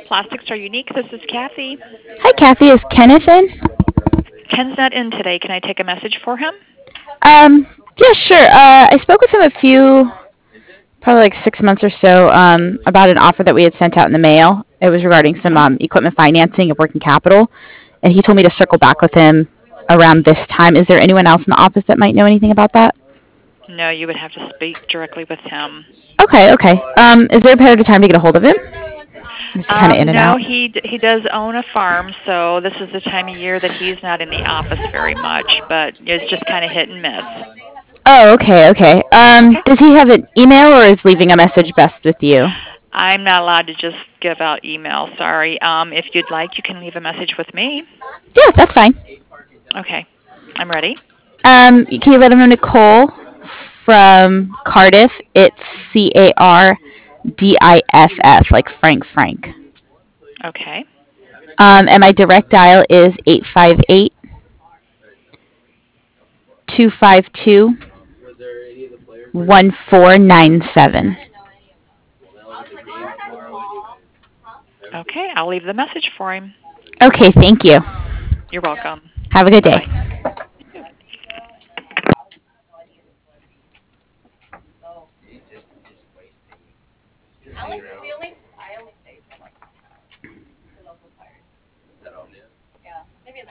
Plastics are unique. This is Kathy. Hi, Kathy. Is Kenneth in? Ken's not in today. Can I take a message for him? Um, yeah, sure. I spoke with him probably like 6 months or so, about an offer that we had sent out in the mail. It was regarding some Uh-huh. equipment financing of working capital, and he told me to circle back with him around this time. Is there anyone else in the office that might know anything about that? No, you would have to speak directly with him. Okay, okay. Is there a better time to get a hold of him? Is he kind of in and No, out? he does own a farm, so this is the time of year that he's not in the office very much, but it's just kind of hit and miss. Oh, okay, okay. Okay. Does he have an email or is leaving a message best with you? I'm not allowed to just give out email. Sorry. If you'd like, you can leave a message with me. Yeah, that's fine. Okay. I'm ready. Can you let him know Nicole from Cardiff? It's Cardiff, like Frank. Okay. And my direct dial is 858-252-1497. Okay. I'll leave the message for him. Okay, thank you. You're welcome. Have a good day. Bye-bye.